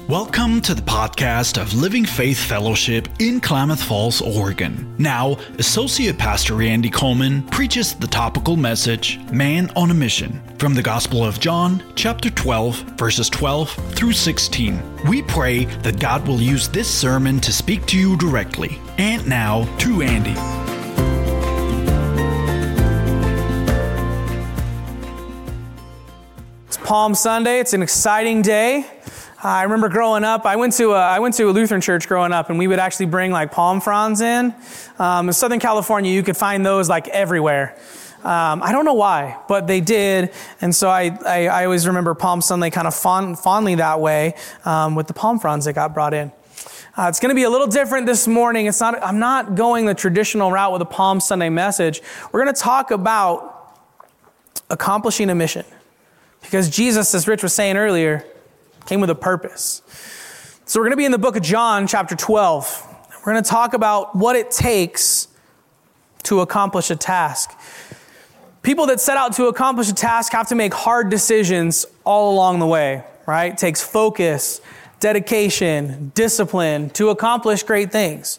Welcome to the podcast of Living Faith Fellowship in Klamath Falls, Oregon. Now, Associate Pastor Randy Coleman preaches the topical message, Man on a Mission, from the Gospel of John, chapter 12, verses 12 through 16. We pray that God will use this sermon to speak to you directly. And now, to Andy. It's Palm Sunday. It's an exciting day. I remember growing up, I went to a Lutheran church growing up, and we would actually bring like palm fronds in. In Southern California, you could find those like everywhere. I don't know why, but they did. And so I always remember Palm Sunday kind of fondly that way with the palm fronds that got brought in. It's going to be a little different this morning. I'm not going the traditional route with a Palm Sunday message. We're going to talk about accomplishing a mission. Because Jesus, as Rich was saying earlier, came with a purpose. So we're going to be in the book of John, chapter 12. We're going to talk about what it takes to accomplish a task. People that set out to accomplish a task have to make hard decisions all along the way, right? It takes focus, dedication, discipline to accomplish great things.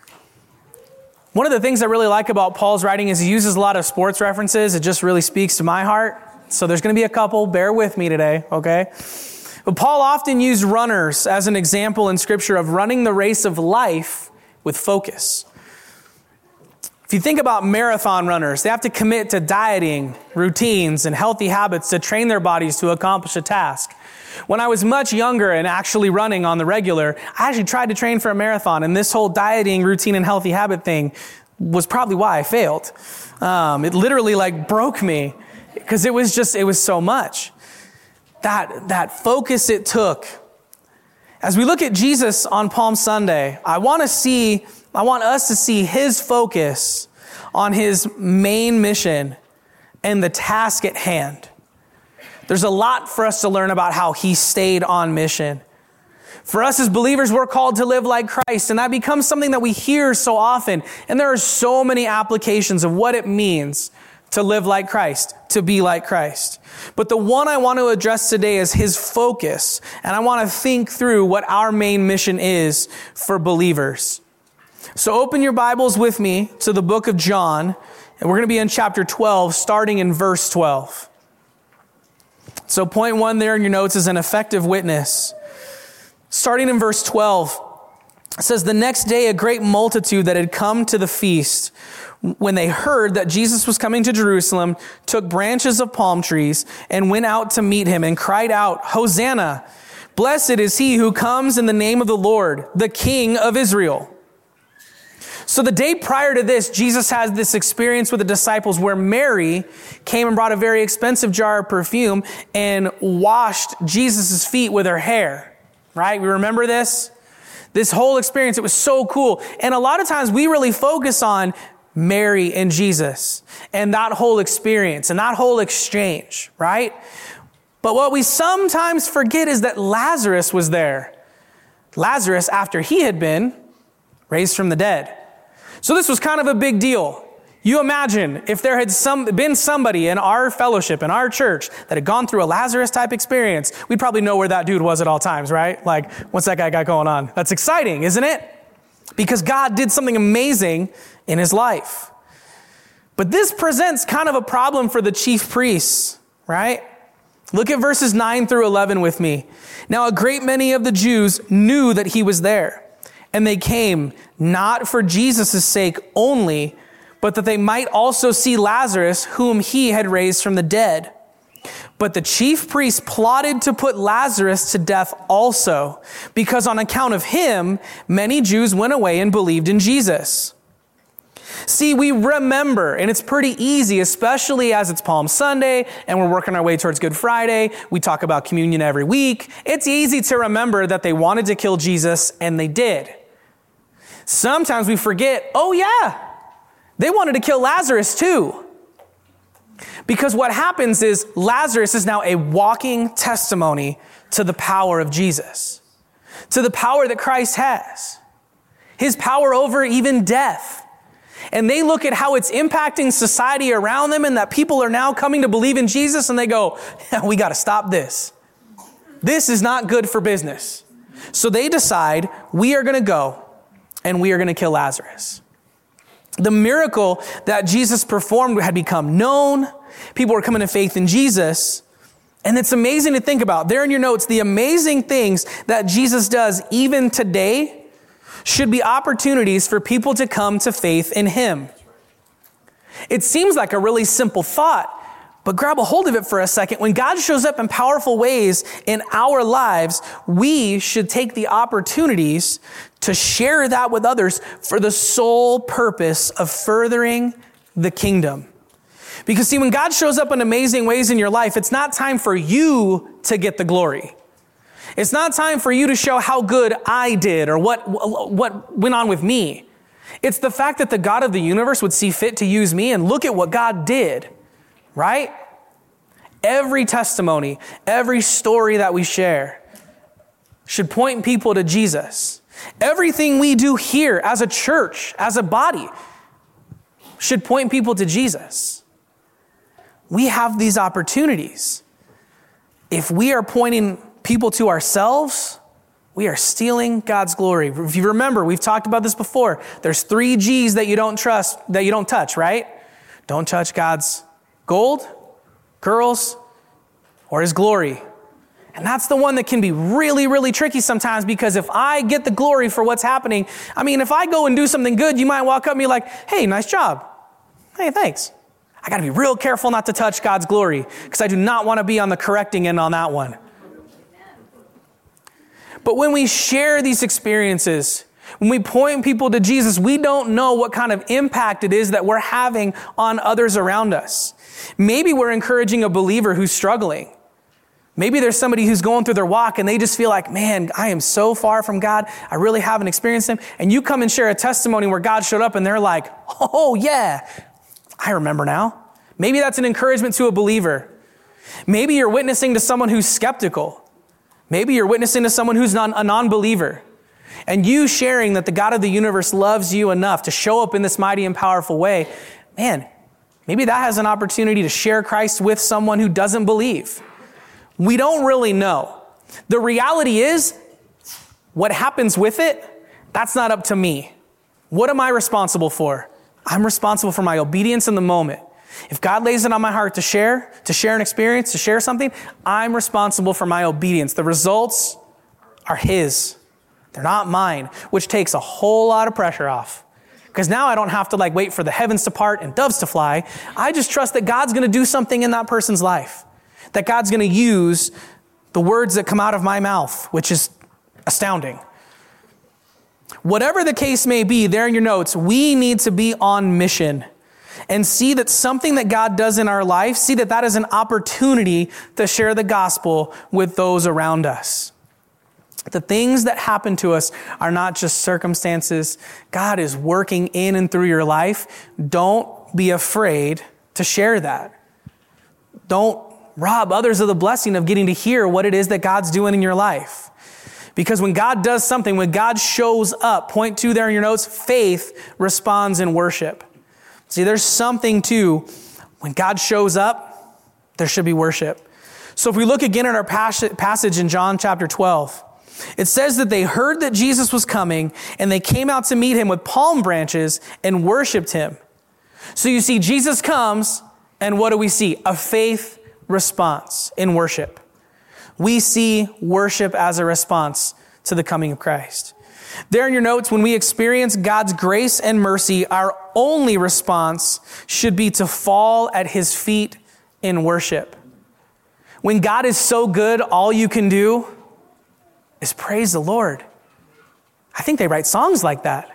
One of the things I really like about Paul's writing is he uses a lot of sports references. It just really speaks to my heart. So there's going to be a couple. Bear with me today, okay? But Paul often used runners as an example in Scripture of running the race of life with focus. If you think about marathon runners, they have to commit to dieting, routines, and healthy habits to train their bodies to accomplish a task. When I was much younger and actually running on the regular, I actually tried to train for a marathon, and this whole dieting, routine, and healthy habit thing was probably why I failed. It literally broke me because it was so much. That focus it took. As we look at Jesus on Palm Sunday, I want us to see his focus on his main mission and the task at hand. There's a lot for us to learn about how he stayed on mission. For us as believers, we're called to live like Christ, and that becomes something that we hear so often. And there are so many applications of what it means to live like Christ, to be like Christ. But the one I want to address today is his focus. And I want to think through what our main mission is for believers. So open your Bibles with me to the book of John. And we're going to be in chapter 12, starting in verse 12. So point 1 there in your notes is an effective witness. Starting in verse 12, it says, "The next day a great multitude that had come to the feast, when they heard that Jesus was coming to Jerusalem, took branches of palm trees and went out to meet him and cried out, 'Hosanna! Blessed is he who comes in the name of the Lord, the King of Israel.'" So the day prior to this, Jesus has this experience with the disciples where Mary came and brought a very expensive jar of perfume and washed Jesus' feet with her hair, right? We remember this? This whole experience, it was so cool. And a lot of times we really focus on Mary and Jesus and that whole experience and that whole exchange, right? But what we sometimes forget is that Lazarus was there. Lazarus, after he had been raised from the dead. So this was kind of a big deal. You imagine if there had been somebody in our fellowship, in our church, that had gone through a Lazarus type experience, we'd probably know where that dude was at all times, right? Like, what's that guy got going on? That's exciting, isn't it? Because God did something amazing in his life. But this presents kind of a problem for the chief priests, right? Look at verses 9 through 11 with me. "Now a great many of the Jews knew that he was there, and they came not for Jesus' sake only, but that they might also see Lazarus, whom he had raised from the dead. But the chief priests plotted to put Lazarus to death also, because on account of him, many Jews went away and believed in Jesus." See, we remember, and it's pretty easy, especially as it's Palm Sunday and we're working our way towards Good Friday. We talk about communion every week. It's easy to remember that they wanted to kill Jesus, and they did. Sometimes we forget, oh yeah, they wanted to kill Lazarus too. Because what happens is Lazarus is now a walking testimony to the power of Jesus, to the power that Christ has, his power over even death. And they look at how it's impacting society around them and that people are now coming to believe in Jesus, and they go, we got to stop this. This is not good for business. So they decide, we are going to go and we are going to kill Lazarus. The miracle that Jesus performed had become known. People were coming to faith in Jesus. And it's amazing to think about. There in your notes, the amazing things that Jesus does even today should be opportunities for people to come to faith in him. It seems like a really simple thought, but grab a hold of it for a second. When God shows up in powerful ways in our lives, we should take the opportunities to share that with others for the sole purpose of furthering the kingdom. Because see, when God shows up in amazing ways in your life, it's not time for you to get the glory. It's not time for you to show how good I did or what went on with me. It's the fact that the God of the universe would see fit to use me, and look at what God did, right? Every testimony, every story that we share should point people to Jesus. Everything we do here as a church, as a body, should point people to Jesus. We have these opportunities. If we are pointing people to ourselves, we are stealing God's glory. If you remember, we've talked about this before. There's 3 G's that you don't touch, right? Don't touch God's gold, girls, or his glory. And that's the one that can be really, really tricky sometimes, because if I get the glory for what's happening, if I go and do something good, you might walk up and be like, hey, nice job. Hey, thanks. I got to be real careful not to touch God's glory, because I do not want to be on the correcting end on that one. But when we share these experiences, when we point people to Jesus, we don't know what kind of impact it is that we're having on others around us. Maybe we're encouraging a believer who's struggling. Maybe there's somebody who's going through their walk and they just feel like, man, I am so far from God. I really haven't experienced him. And you come and share a testimony where God showed up and they're like, oh yeah, I remember now. Maybe that's an encouragement to a believer. Maybe you're witnessing to someone who's skeptical. Maybe you're witnessing to someone who's a non-believer. And you sharing that the God of the universe loves you enough to show up in this mighty and powerful way, man, maybe that has an opportunity to share Christ with someone who doesn't believe. We don't really know. The reality is, what happens with it, that's not up to me. What am I responsible for? I'm responsible for my obedience in the moment. If God lays it on my heart to share an experience, to share something, I'm responsible for my obedience. The results are his. They're not mine, which takes a whole lot of pressure off. Because now I don't have to wait for the heavens to part and doves to fly. I just trust that God's going to do something in that person's life. That God's going to use the words that come out of my mouth, which is astounding. Whatever the case may be, there in your notes, we need to be on mission and see that something that God does in our life, see that that is an opportunity to share the gospel with those around us. The things that happen to us are not just circumstances. God is working in and through your life. Don't be afraid to share that. Don't rob others of the blessing of getting to hear what it is that God's doing in your life. Because when God does something, when God shows up, point 2 there in your notes, faith responds in worship. See, there's something too, when God shows up, there should be worship. So if we look again at our passage in John chapter 12, it says that they heard that Jesus was coming and they came out to meet him with palm branches and worshiped him. So you see, Jesus comes and what do we see? A faith response in worship. We see worship as a response to the coming of Christ. There in your notes, when we experience God's grace and mercy, our only response should be to fall at his feet in worship. When God is so good, all you can do is praise the Lord. I think they write songs like that.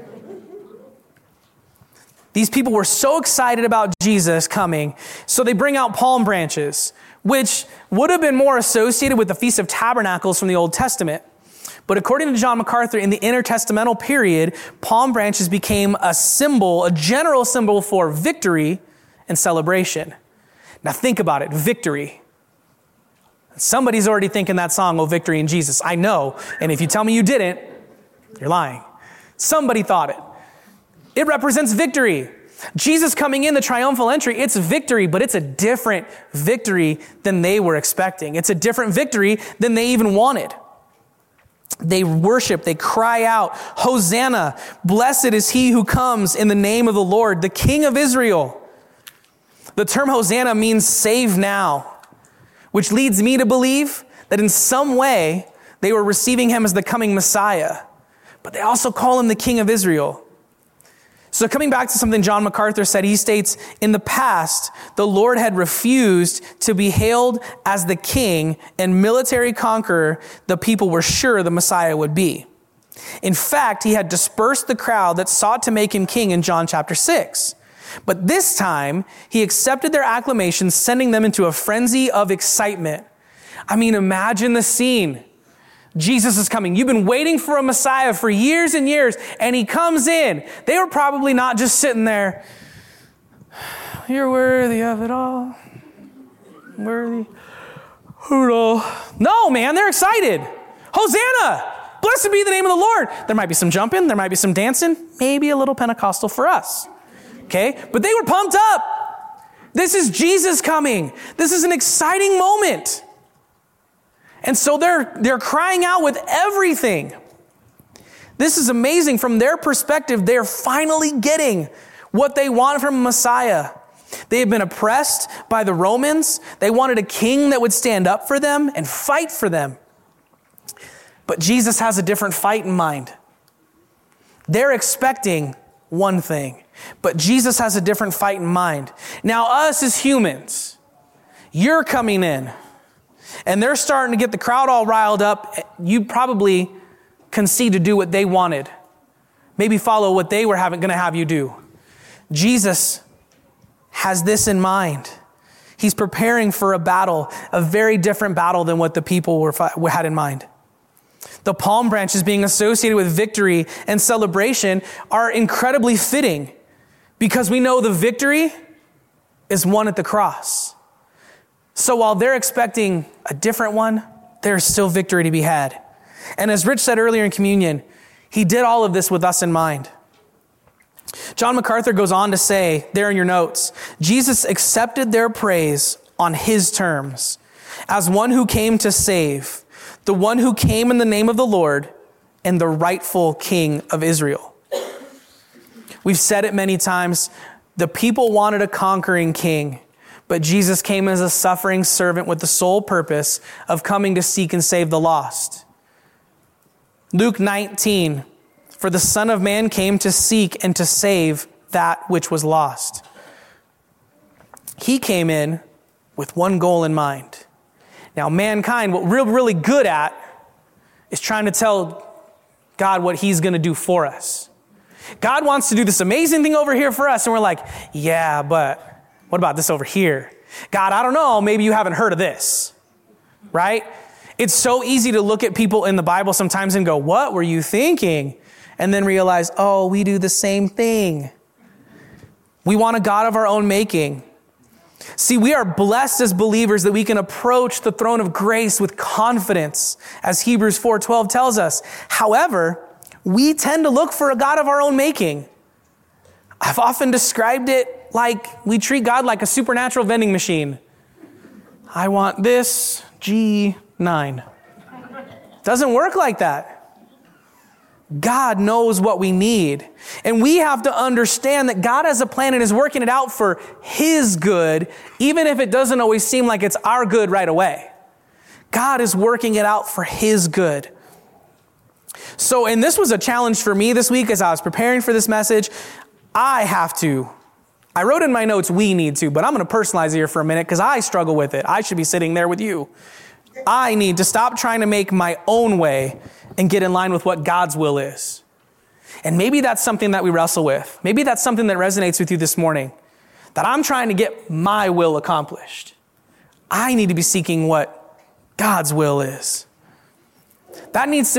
These people were so excited about Jesus coming, so they bring out palm branches, which would have been more associated with the Feast of Tabernacles from the Old Testament. But according to John MacArthur, in the intertestamental period, palm branches became a symbol, a general symbol for victory and celebration. Now think about it, victory. Somebody's already thinking that song, "Oh, Victory in Jesus." I know, and if you tell me you didn't, you're lying. Somebody thought it. It represents victory. Jesus coming in, the triumphal entry, it's victory, but it's a different victory than they were expecting. It's a different victory than they even wanted. They worship, they cry out, Hosanna, blessed is he who comes in the name of the Lord, the King of Israel. The term Hosanna means save now, which leads me to believe that in some way they were receiving him as the coming Messiah, but they also call him the King of Israel. So coming back to something John MacArthur said, he states, in the past, the Lord had refused to be hailed as the king and military conqueror the people were sure the Messiah would be. In fact, he had dispersed the crowd that sought to make him king in John chapter 6. But this time, he accepted their acclamations, sending them into a frenzy of excitement. I mean, imagine the scene. Jesus is coming. You've been waiting for a Messiah for years and years, and he comes in. They were probably not just sitting there, you're worthy of it all. Worthy of it all. No, man, they're excited. Hosanna! Blessed be the name of the Lord. There might be some jumping. There might be some dancing. Maybe a little Pentecostal for us. Okay? But they were pumped up. This is Jesus coming. This is an exciting moment. And so they're crying out with everything. This is amazing. From their perspective, they're finally getting what they want from Messiah. They had been oppressed by the Romans. They wanted a king that would stand up for them and fight for them. But Jesus has a different fight in mind. They're expecting one thing, but Jesus has a different fight in mind. Now, us as humans, you're coming in, and they're starting to get the crowd all riled up. You probably concede to do what they wanted. Maybe follow what they were going to have you do. Jesus has this in mind. He's preparing for a battle, a very different battle than what the people had in mind. The palm branches being associated with victory and celebration are incredibly fitting because we know the victory is won at the cross. So while they're expecting a different one, there's still victory to be had. And as Rich said earlier in communion, he did all of this with us in mind. John MacArthur goes on to say, there in your notes, Jesus accepted their praise on his terms as one who came to save, the one who came in the name of the Lord and the rightful King of Israel. We've said it many times. The people wanted a conquering king, but Jesus came as a suffering servant with the sole purpose of coming to seek and save the lost. Luke 19, for the Son of Man came to seek and to save that which was lost. He came in with one goal in mind. Now, mankind, what we're really good at is trying to tell God what he's going to do for us. God wants to do this amazing thing over here for us, and we're like, yeah, but what about this over here? God, I don't know, maybe you haven't heard of this, right? It's so easy to look at people in the Bible sometimes and go, what were you thinking? And then realize, oh, we do the same thing. We want a God of our own making. See, we are blessed as believers that we can approach the throne of grace with confidence, as Hebrews 4:12 tells us. However, we tend to look for a God of our own making. I've often described it like we treat God like a supernatural vending machine. I want this G9. Doesn't work like that. God knows what we need. And we have to understand that God has a plan and is working it out for his good, even if it doesn't always seem like it's our good right away. God is working it out for his good. So, and this was a challenge for me this week as I was preparing for this message. I wrote in my notes, we need to, but I'm going to personalize it here for a minute because I struggle with it. I should be sitting there with you. I need to stop trying to make my own way and get in line with what God's will is. And maybe that's something that we wrestle with. Maybe that's something that resonates with you this morning, that I'm trying to get my will accomplished. I need to be seeking what God's will is. It needs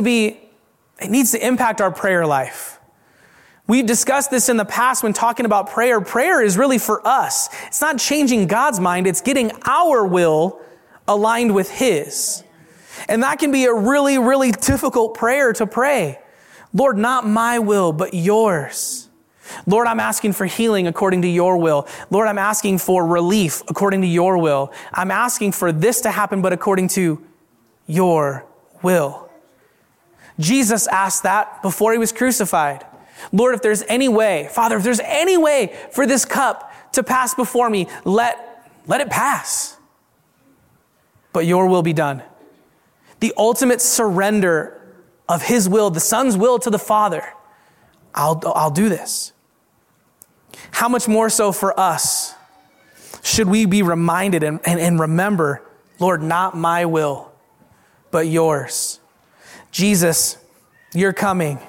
to impact our prayer life. We discussed this in the past when talking about prayer. Prayer is really for us. It's not changing God's mind. It's getting our will aligned with his. And that can be a really, really difficult prayer to pray. Lord, not my will, but yours. Lord, I'm asking for healing according to your will. Lord, I'm asking for relief according to your will. I'm asking for this to happen, but according to your will. Jesus asked that before he was crucified. Lord, if there's any way, Father, if there's any way for this cup to pass before me, let it pass. But your will be done. The ultimate surrender of his will, the Son's will to the Father. I'll do this. How much more so for us should we be reminded and remember, Lord, not my will, but yours. Jesus, you're coming.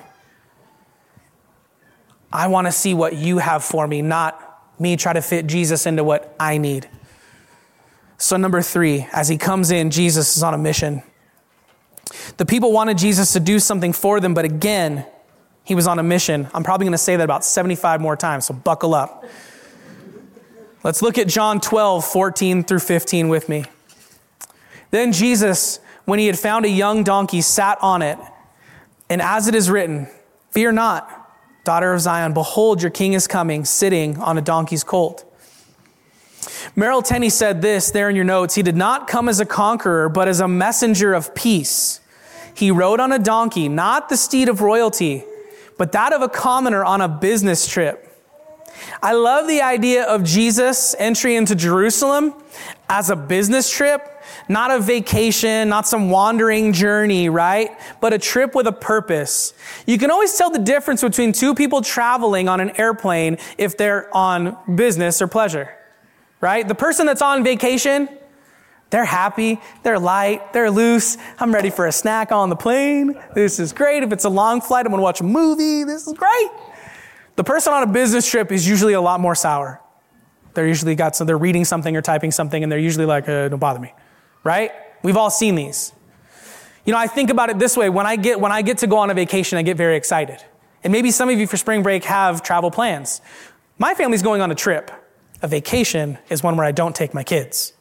I want to see what you have for me, not me try to fit Jesus into what I need. So number 3, as he comes in, Jesus is on a mission. The people wanted Jesus to do something for them, but again, he was on a mission. I'm probably going to say that about 75 more times, so buckle up. Let's look at John 12, 14 through 15 with me. Then Jesus, when he had found a young donkey, sat on it. And as it is written, fear not, daughter of Zion, behold, your king is coming, sitting on a donkey's colt. Merrill Tenney said this there in your notes. He did not come as a conqueror, but as a messenger of peace. He rode on a donkey, not the steed of royalty, but that of a commoner on a business trip. I love the idea of Jesus' entry into Jerusalem as a business trip, not a vacation, not some wandering journey, right? But a trip with a purpose. You can always tell the difference between two people traveling on an airplane if they're on business or pleasure, right? The person that's on vacation, they're happy, they're light, they're loose. I'm ready for a snack on the plane. This is great. If it's a long flight, I'm going to watch a movie. This is great. The person on a business trip is usually a lot more sour. They're usually they're reading something or typing something, and they're usually like, don't bother me, right? We've all seen these. You know, I think about it this way. When I get to go on a vacation, I get very excited. And maybe some of you for spring break have travel plans. My family's going on a trip. A vacation is one where I don't take my kids.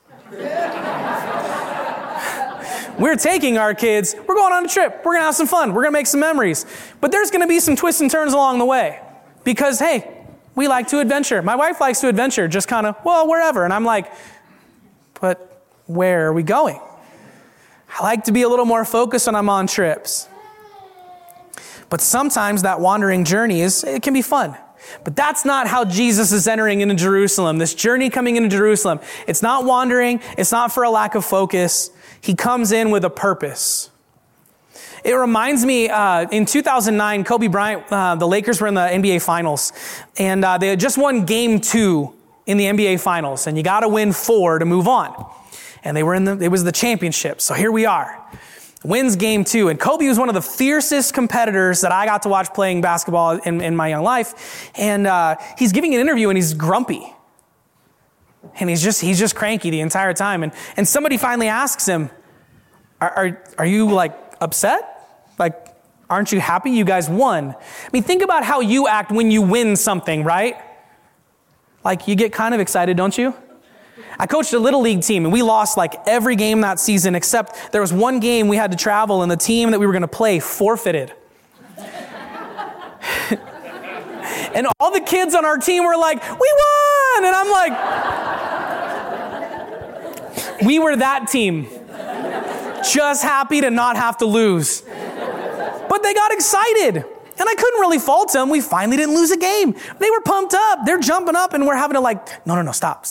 We're taking our kids. We're going on a trip. We're going to have some fun. We're going to make some memories. But there's going to be some twists and turns along the way. Because, hey, we like to adventure. My wife likes to adventure, just kind of, well, wherever. And I'm like, but where are we going? I like to be a little more focused when I'm on trips. But sometimes that wandering journey it can be fun. But that's not how Jesus is entering into Jerusalem. This journey coming into Jerusalem, it's not wandering. It's not for a lack of focus. He comes in with a purpose. It reminds me, in 2009, Kobe Bryant, the Lakers were in the NBA Finals. And they had just won Game 2 in the NBA Finals. And you got to win 4 to move on. And it was the championship. So here we are. Wins Game 2. And Kobe was one of the fiercest competitors that I got to watch playing basketball in my young life. And he's giving an interview and he's grumpy. And he's just cranky the entire time. And somebody finally asks him, are you like upset? Like, aren't you happy you guys won? I mean, think about how you act when you win something, right? Like, you get kind of excited, don't you? I coached a little league team and we lost like every game that season except there was one game we had to travel and the team that we were going to play forfeited. And all the kids on our team were like, we won! And I'm like, we were that team. Just happy to not have to lose. But they got excited. And I couldn't really fault them. We finally didn't lose a game. They were pumped up. They're jumping up and we're having to like, no, stop.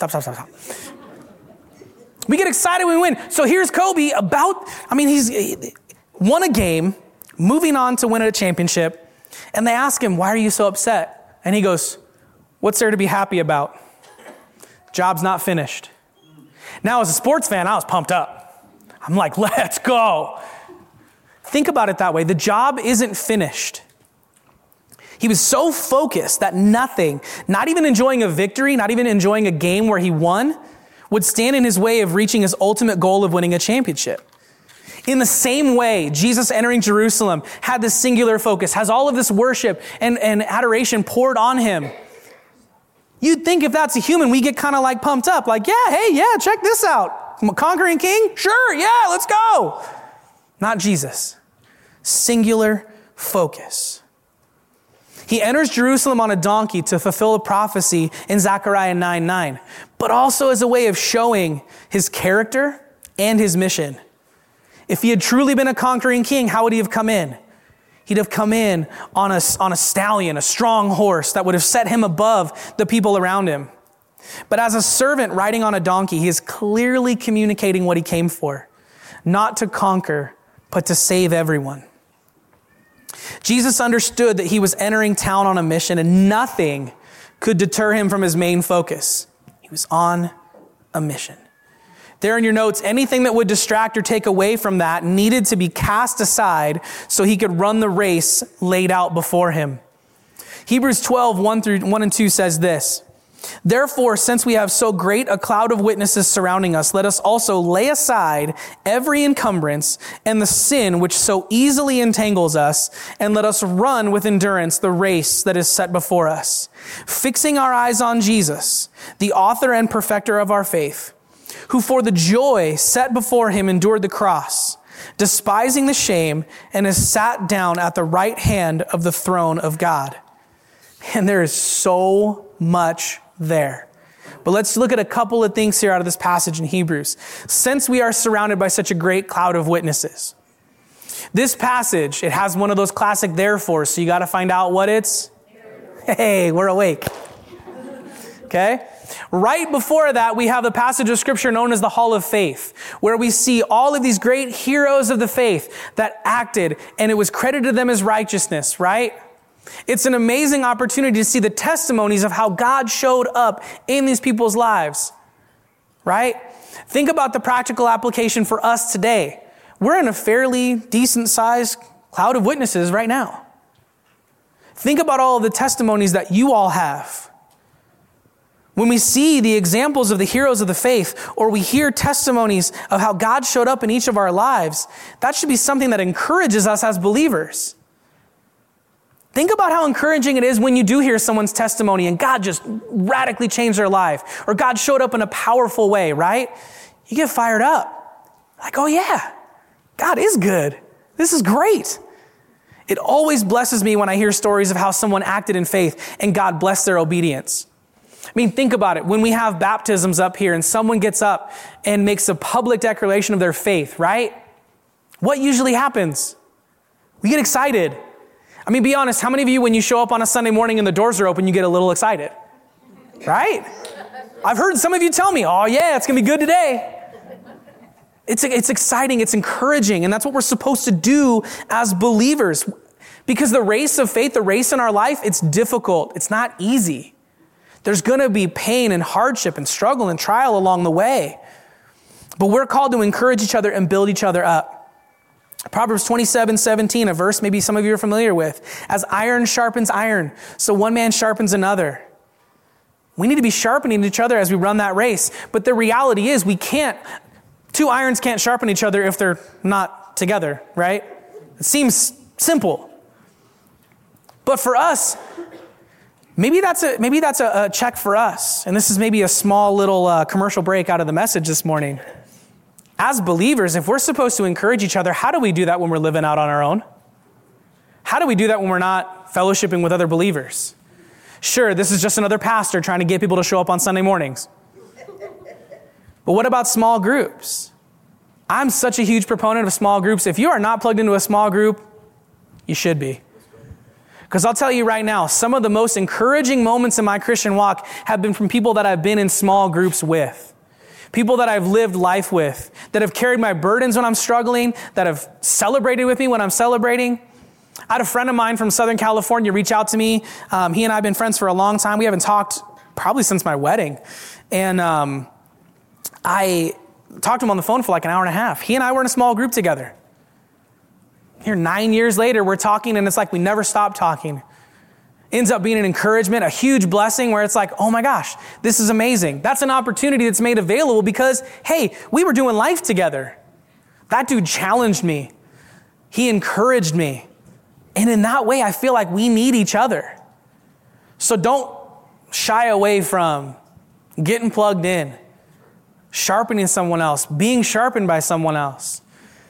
We get excited when we win. So here's Kobe he's won a game, moving on to win a championship. And they ask him, why are you so upset? And he goes, what's there to be happy about? Job's not finished. Now, as a sports fan, I was pumped up. I'm like, let's go. Think about it that way. The job isn't finished. He was so focused that nothing, not even enjoying a victory, not even enjoying a game where he won, would stand in his way of reaching his ultimate goal of winning a championship. In the same way, Jesus entering Jerusalem had this singular focus, has all of this worship and adoration poured on him. You'd think if that's a human, we get kind of like pumped up, like, check this out. Conquering king? Sure, yeah, let's go. Not Jesus. Singular focus. He enters Jerusalem on a donkey to fulfill a prophecy in Zechariah 9:9, but also as a way of showing his character and his mission. If he had truly been a conquering king, how would he have come in? He'd have come in on a stallion, a strong horse that would have set him above the people around him. But as a servant riding on a donkey, he is clearly communicating what he came for, not to conquer, but to save everyone. Jesus understood that he was entering town on a mission, and nothing could deter him from his main focus. He was on a mission. There in your notes, anything that would distract or take away from that needed to be cast aside so he could run the race laid out before him. Hebrews 12, 1 and 2 says this, "Therefore, since we have so great a cloud of witnesses surrounding us, let us also lay aside every encumbrance and the sin which so easily entangles us, and let us run with endurance the race that is set before us, fixing our eyes on Jesus, the author and perfecter of our faith, who for the joy set before him endured the cross, despising the shame, and has sat down at the right hand of the throne of God." And there is so much there. But let's look at a couple of things here out of this passage in Hebrews. Since we are surrounded by such a great cloud of witnesses, this passage, it has one of those classic therefores, so you got to find out what it's. Hey, we're awake. Okay? Right before that, we have the passage of scripture known as the Hall of Faith, where we see all of these great heroes of the faith that acted, and it was credited to them as righteousness, right? It's an amazing opportunity to see the testimonies of how God showed up in these people's lives, right? Think about the practical application for us today. We're in a fairly decent-sized cloud of witnesses right now. Think about all of the testimonies that you all have. When we see the examples of the heroes of the faith, or we hear testimonies of how God showed up in each of our lives, that should be something that encourages us as believers. Think about how encouraging it is when you do hear someone's testimony and God just radically changed their life, or God showed up in a powerful way, right? You get fired up. Like, oh yeah, God is good. This is great. It always blesses me when I hear stories of how someone acted in faith and God blessed their obedience. I mean, think about it. When we have baptisms up here and someone gets up and makes a public declaration of their faith, right? What usually happens? We get excited. I mean, be honest, how many of you, when you show up on a Sunday morning and the doors are open, you get a little excited? Right? I've heard some of you tell me, oh yeah, it's going to be good today. It's exciting, it's encouraging, and that's what we're supposed to do as believers. Because the race of faith, the race in our life, it's difficult. It's not easy. There's going to be pain and hardship and struggle and trial along the way. But we're called to encourage each other and build each other up. Proverbs 27:17, a verse maybe some of you are familiar with. As iron sharpens iron, so one man sharpens another. We need to be sharpening each other as we run that race. But the reality is two irons can't sharpen each other if they're not together, right? It seems simple. But for us, maybe that's a check for us. And this is maybe a small little commercial break out of the message this morning. As believers, if we're supposed to encourage each other, how do we do that when we're living out on our own? How do we do that when we're not fellowshipping with other believers? Sure, this is just another pastor trying to get people to show up on Sunday mornings. But what about small groups? I'm such a huge proponent of small groups. If you are not plugged into a small group, you should be. Because I'll tell you right now, some of the most encouraging moments in my Christian walk have been from people that I've been in small groups with. People that I've lived life with, that have carried my burdens when I'm struggling, that have celebrated with me when I'm celebrating. I had a friend of mine from Southern California reach out to me. He and I have been friends for a long time. We haven't talked probably since my wedding. And I talked to him on the phone for like an hour and a half. He and I were in a small group together. Here 9 years later, we're talking and it's like we never stopped talking. Ends up being an encouragement, a huge blessing where it's like, oh my gosh, this is amazing. That's an opportunity that's made available because, hey, we were doing life together. That dude challenged me. He encouraged me. And in that way, I feel like we need each other. So don't shy away from getting plugged in, sharpening someone else, being sharpened by someone else.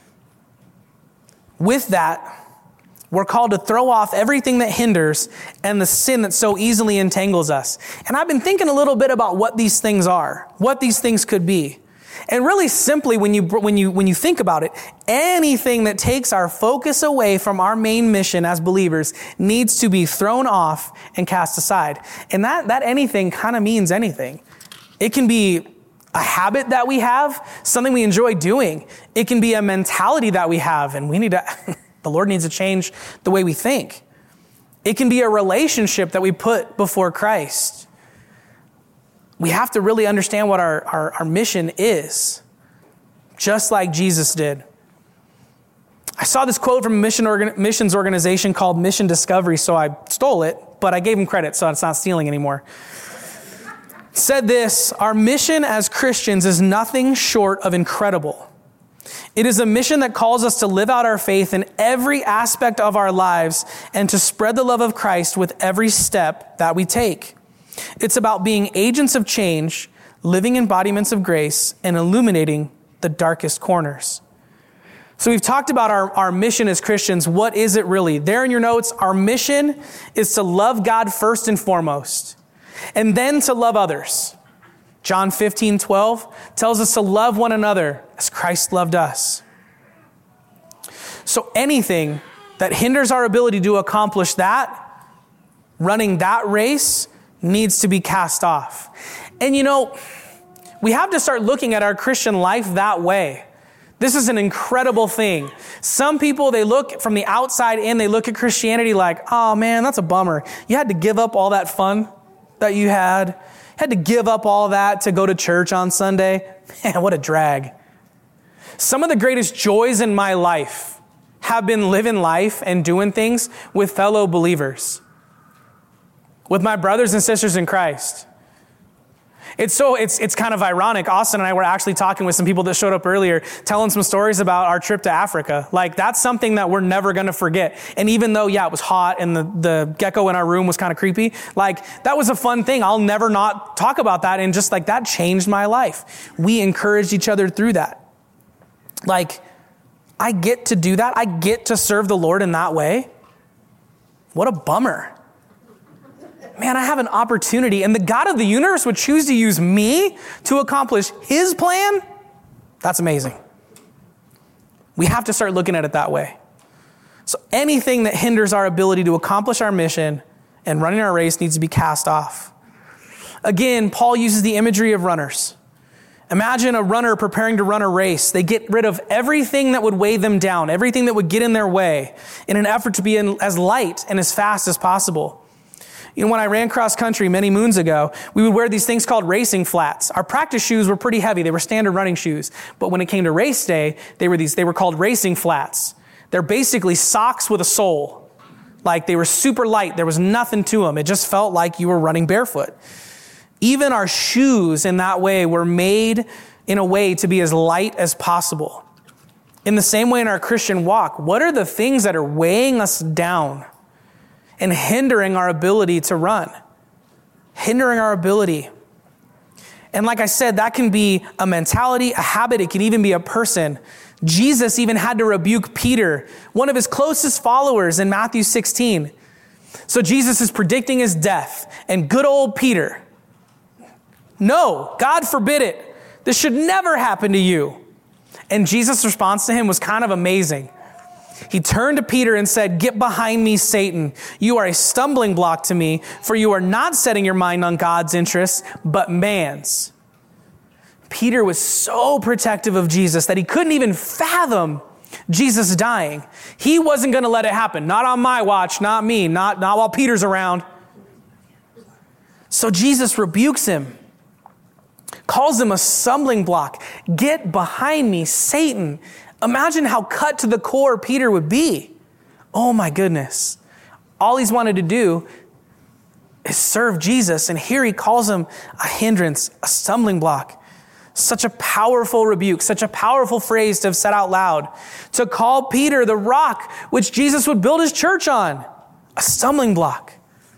With that, we're called to throw off everything that hinders and the sin that so easily entangles us. And I've been thinking a little bit about what these things are, what these things could be. And really simply, when you think about it, anything that takes our focus away from our main mission as believers needs to be thrown off and cast aside. And that anything kind of means anything. It can be a habit that we have, something we enjoy doing. It can be a mentality that we have, and the Lord needs to change the way we think. It can be a relationship that we put before Christ. We have to really understand what our mission is, just like Jesus did. I saw this quote from a missions organization called Mission Discovery, so I stole it, but I gave him credit, so it's not stealing anymore. It said this: our mission as Christians is nothing short of incredible. It is a mission that calls us to live out our faith in every aspect of our lives and to spread the love of Christ with every step that we take. It's about being agents of change, living embodiments of grace, and illuminating the darkest corners. So we've talked about our mission as Christians. What is it really? There in your notes, our mission is to love God first and foremost, and then to love others. John 15:12 tells us to love one another as Christ loved us. So anything that hinders our ability to accomplish that, running that race, needs to be cast off. And we have to start looking at our Christian life that way. This is an incredible thing. Some people, they look from the outside in, they look at Christianity like, oh man, that's a bummer. You had to give up all that fun that you had to give up all that to go to church on Sunday. Man, what a drag. Some of the greatest joys in my life have been living life and doing things with fellow believers, with my brothers and sisters in Christ. It's kind of ironic. Austin and I were actually talking with some people that showed up earlier, telling some stories about our trip to Africa. Like, that's something that we're never going to forget. And even though, it was hot and the gecko in our room was kind of creepy, that was a fun thing. I'll never not talk about that. And just that changed my life. We encouraged each other through that. I get to do that. I get to serve the Lord in that way. What a bummer. Man, I have an opportunity, and the God of the universe would choose to use me to accomplish his plan? That's amazing. We have to start looking at it that way. So anything that hinders our ability to accomplish our mission and running our race needs to be cast off. Again, Paul uses the imagery of runners. Imagine a runner preparing to run a race. They get rid of everything that would weigh them down, everything that would get in their way, in an effort to be as light and as fast as possible. When I ran cross country many moons ago, we would wear these things called racing flats. Our practice shoes were pretty heavy. They were standard running shoes. But when it came to race day, they were called racing flats. They're basically socks with a sole. They were super light. There was nothing to them. It just felt like you were running barefoot. Even our shoes in that way were made in a way to be as light as possible. In the same way in our Christian walk, what are the things that are weighing us down and hindering our ability to run? Hindering our ability. And like I said, that can be a mentality, a habit. It can even be a person. Jesus even had to rebuke Peter, one of his closest followers, in Matthew 16. So Jesus is predicting his death, and good old Peter, no, God forbid it. This should never happen to you. And Jesus' response to him was kind of amazing. He turned to Peter and said, "Get behind me, Satan. You are a stumbling block to me, for you are not setting your mind on God's interests, but man's." Peter was so protective of Jesus that he couldn't even fathom Jesus dying. He wasn't going to let it happen. Not on my watch, not me, not while Peter's around. So Jesus rebukes him, calls him a stumbling block. "Get behind me, Satan." Imagine how cut to the core Peter would be. Oh my goodness. All he's wanted to do is serve Jesus. And here he calls him a hindrance, a stumbling block. Such a powerful rebuke, such a powerful phrase to have said out loud. To call Peter the rock which Jesus would build his church on. A stumbling block.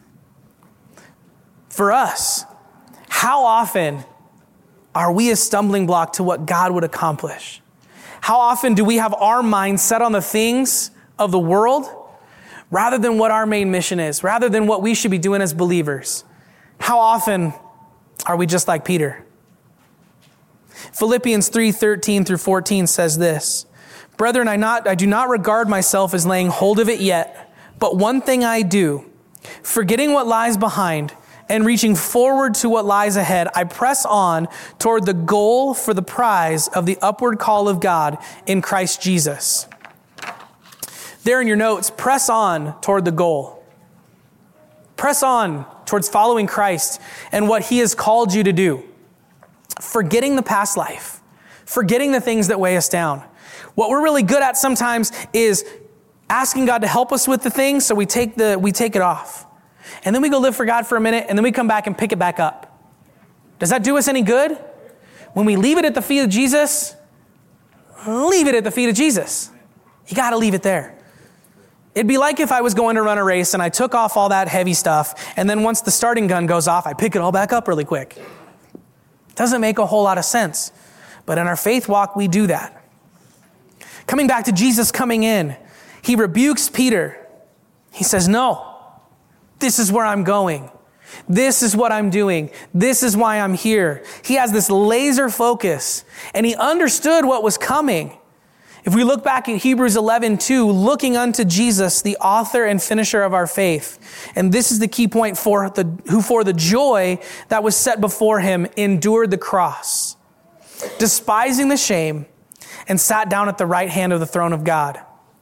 For us, how often are we a stumbling block to what God would accomplish? How often do we have our minds set on the things of the world rather than what our main mission is, rather than what we should be doing as believers? How often are we just like Peter? Philippians 3:13 through 14 says this, "Brethren, I do not regard myself as laying hold of it yet, but one thing I do, forgetting what lies behind and reaching forward to what lies ahead, I press on toward the goal for the prize of the upward call of God in Christ Jesus." There in your notes, press on toward the goal. Press on towards following Christ and what he has called you to do. Forgetting the past life, forgetting the things that weigh us down. What we're really good at sometimes is asking God to help us with the things, so we take it off. And then we go live for God for a minute, and then we come back and pick it back up. Does that do us any good? When we leave it at the feet of Jesus, leave it at the feet of Jesus. You got to leave it there. It'd be like if I was going to run a race and I took off all that heavy stuff, and then once the starting gun goes off, I pick it all back up really quick. Doesn't make a whole lot of sense. But in our faith walk, we do that. Coming back to Jesus coming in, he rebukes Peter. He says, "No, this is where I'm going. This is what I'm doing. This is why I'm here." He has this laser focus, and he understood what was coming. If we look back at Hebrews 11:2, looking unto Jesus, the author and finisher of our faith. And this is the key point, who for the joy that was set before him endured the cross, despising the shame, and sat down at the right hand of the throne of God.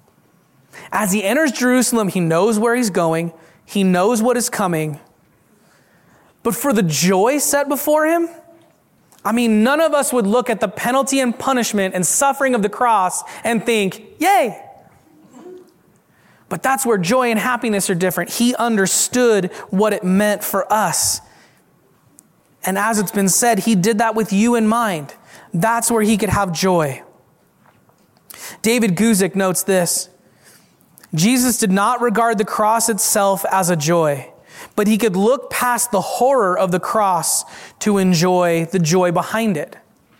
As he enters Jerusalem, he knows where he's going. He knows what is coming. But for the joy set before him, none of us would look at the penalty and punishment and suffering of the cross and think, yay. But that's where joy and happiness are different. He understood what it meant for us. And as it's been said, he did that with you in mind. That's where he could have joy. David Guzik notes this: Jesus did not regard the cross itself as a joy, but he could look past the horror of the cross to enjoy the joy behind it.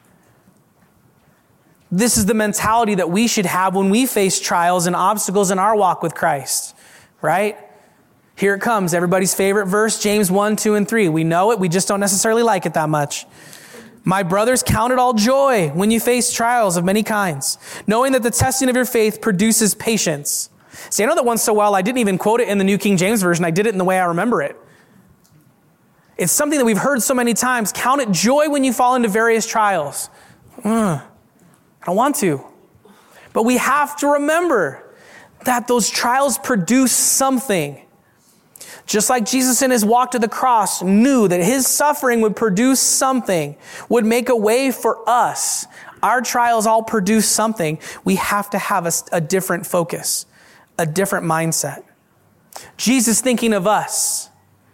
This is the mentality that we should have when we face trials and obstacles in our walk with Christ, right? Here it comes, everybody's favorite verse, James 1, 2, and 3. We know it, we just don't necessarily like it that much. "My brothers, count it all joy when you face trials of many kinds, knowing that the testing of your faith produces patience." See, I know that one so well, I didn't even quote it in the New King James Version. I did it in the way I remember it. It's something that we've heard so many times. Count it joy when you fall into various trials. I don't want to. But we have to remember that those trials produce something. Just like Jesus in his walk to the cross knew that his suffering would produce something, would make a way for us. Our trials all produce something. We have to have a different focus, a different mindset. Jesus thinking of us.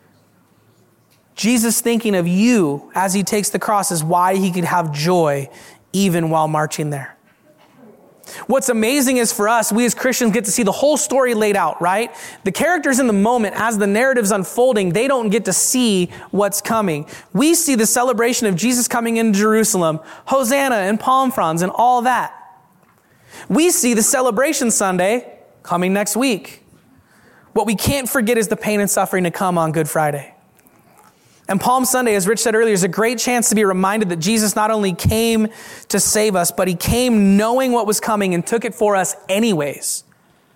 Jesus thinking of you as he takes the cross is why he could have joy even while marching there. What's amazing is for us, we as Christians get to see the whole story laid out, right? The characters in the moment, as the narrative's unfolding, they don't get to see what's coming. We see the celebration of Jesus coming into Jerusalem, Hosanna and palm fronds and all that. We see the celebration Sunday coming next week. What we can't forget is the pain and suffering to come on Good Friday. And Palm Sunday, as Rich said earlier, is a great chance to be reminded that Jesus not only came to save us, but he came knowing what was coming and took it for us anyways.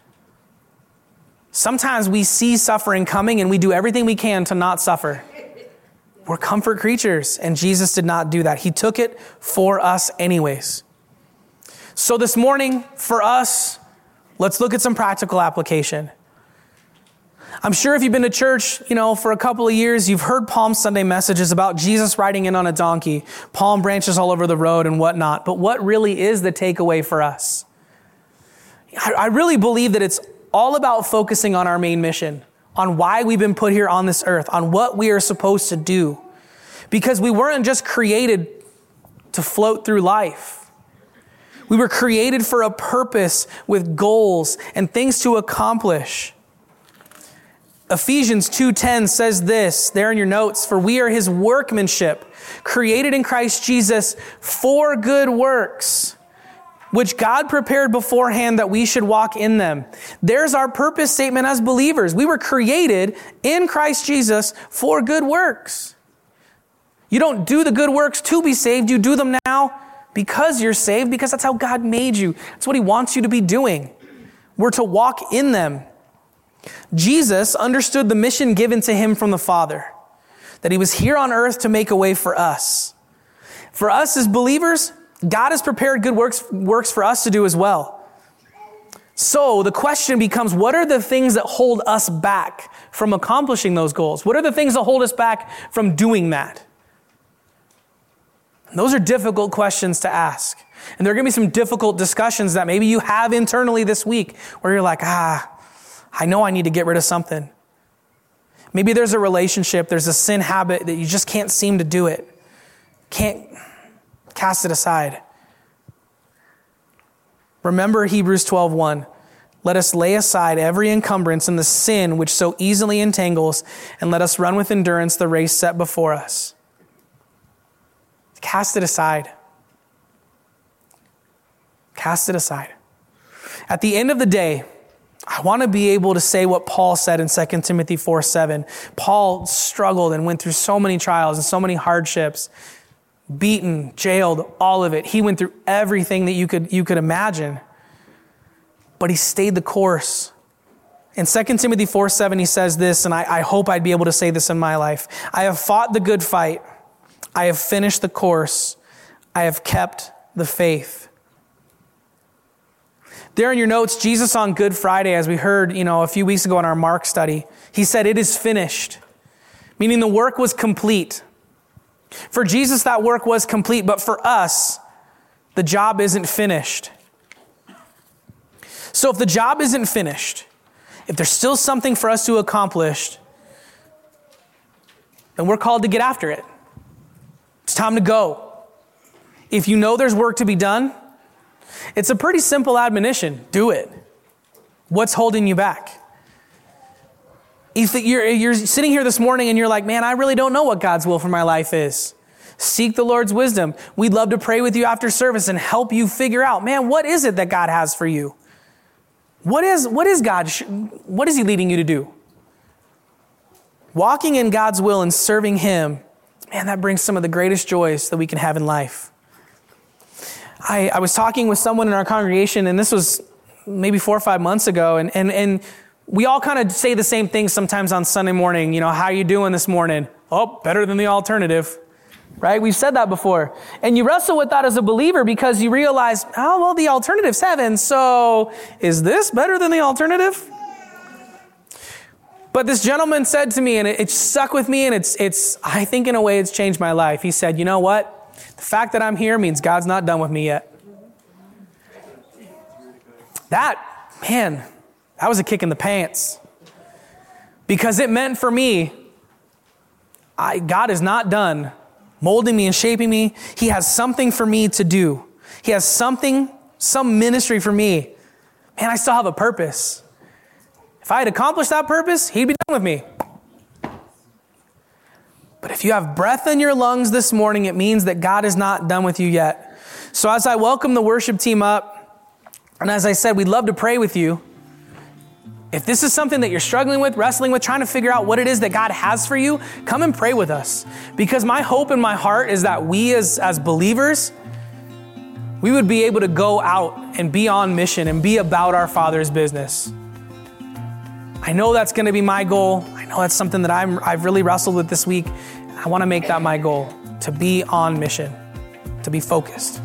Sometimes we see suffering coming and we do everything we can to not suffer. We're comfort creatures, and Jesus did not do that. He took it for us anyways. So this morning, for us, let's look at some practical application. I'm sure if you've been to church, for a couple of years, you've heard Palm Sunday messages about Jesus riding in on a donkey, palm branches all over the road and whatnot. But what really is the takeaway for us? I really believe that it's all about focusing on our main mission, on why we've been put here on this earth, on what we are supposed to do. Because we weren't just created to float through life. We were created for a purpose with goals and things to accomplish. Ephesians 2:10 says this, there in your notes, "For we are his workmanship, created in Christ Jesus for good works, which God prepared beforehand that we should walk in them." There's our purpose statement as believers. We were created in Christ Jesus for good works. You don't do the good works to be saved. You do them now because you're saved, because that's how God made you. That's what he wants you to be doing. We're to walk in them. Jesus understood the mission given to him from the Father, that he was here on earth to make a way for us. For us as believers, God has prepared good works for us to do as well. So the question becomes, what are the things that hold us back from accomplishing those goals? What are the things that hold us back from doing that? And those are difficult questions to ask. And there are going to be some difficult discussions that maybe you have internally this week where you're like, I know I need to get rid of something. Maybe there's a relationship, there's a sin habit that you just can't seem to do it. Can't cast it aside. Remember Hebrews 12:1. Let us lay aside every encumbrance and the sin which so easily entangles, and let us run with endurance the race set before us. Cast it aside. Cast it aside. At the end of the day, I want to be able to say what Paul said in 2 Timothy 4:7. Paul struggled and went through so many trials and so many hardships, beaten, jailed, all of it. He went through everything that you could imagine, but he stayed the course. In 2 Timothy 4:7, he says this, and I hope I'd be able to say this in my life. I have fought the good fight. I have finished the course. I have kept the faith. There in your notes, Jesus on Good Friday, as we heard, a few weeks ago in our Mark study, he said, "It is finished," meaning the work was complete. For Jesus, that work was complete, but for us, the job isn't finished. So if the job isn't finished, if there's still something for us to accomplish, then we're called to get after it. It's time to go. If you know there's work to be done, it's a pretty simple admonition. Do it. What's holding you back? If you're sitting here this morning and you're like, man, I really don't know what God's will for my life is. Seek the Lord's wisdom. We'd love to pray with you after service and help you figure out, man, what is it that God has for you? What is God? What is he leading you to do? Walking in God's will and serving him, man, that brings some of the greatest joys that we can have in life. I was talking with someone in our congregation, and this was maybe 4 or 5 months ago, and we all kind of say the same thing sometimes on Sunday morning. How you doing this morning? Oh, better than the alternative, right? We've said that before. And you wrestle with that as a believer because you realize, the alternative's heaven, so is this better than the alternative? But this gentleman said to me, and it stuck with me, and it's I think in a way it's changed my life. He said, you know what? The fact that I'm here means God's not done with me yet. That was a kick in the pants. Because it meant for me, God is not done molding me and shaping me. He has something for me to do. He has some ministry for me. Man, I still have a purpose. If I had accomplished that purpose, he'd be done with me. But if you have breath in your lungs this morning, it means that God is not done with you yet. So as I welcome the worship team up, and as I said, we'd love to pray with you. If this is something that you're struggling with, wrestling with, trying to figure out what it is that God has for you, come and pray with us. Because my hope in my heart is that we as believers, we would be able to go out and be on mission and be about our Father's business. I know that's going to be my goal. I know that's something that I've really wrestled with this week. I want to make that my goal, to be on mission, to be focused.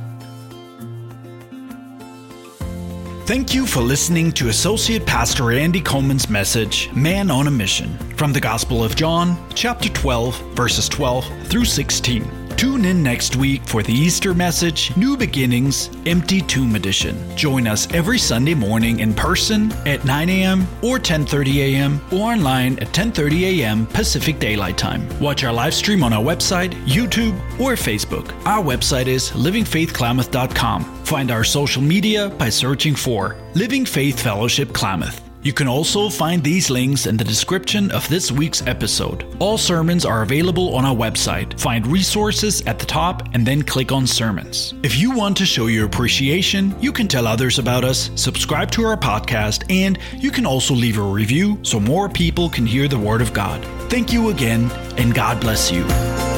Thank you for listening to Associate Pastor Andy Coleman's message, Man on a Mission, from the Gospel of John, chapter 12, verses 12 through 16. Tune in next week for the Easter message, New Beginnings, Empty Tomb Edition. Join us every Sunday morning in person at 9 a.m. or 10:30 a.m. or online at 10:30 a.m. Pacific Daylight Time. Watch our live stream on our website, YouTube, or Facebook. Our website is livingfaithklamath.com. Find our social media by searching for Living Faith Fellowship Klamath. You can also find these links in the description of this week's episode. All sermons are available on our website. Find resources at the top and then click on Sermons. If you want to show your appreciation, you can tell others about us, subscribe to our podcast, and you can also leave a review so more people can hear the Word of God. Thank you again, and God bless you.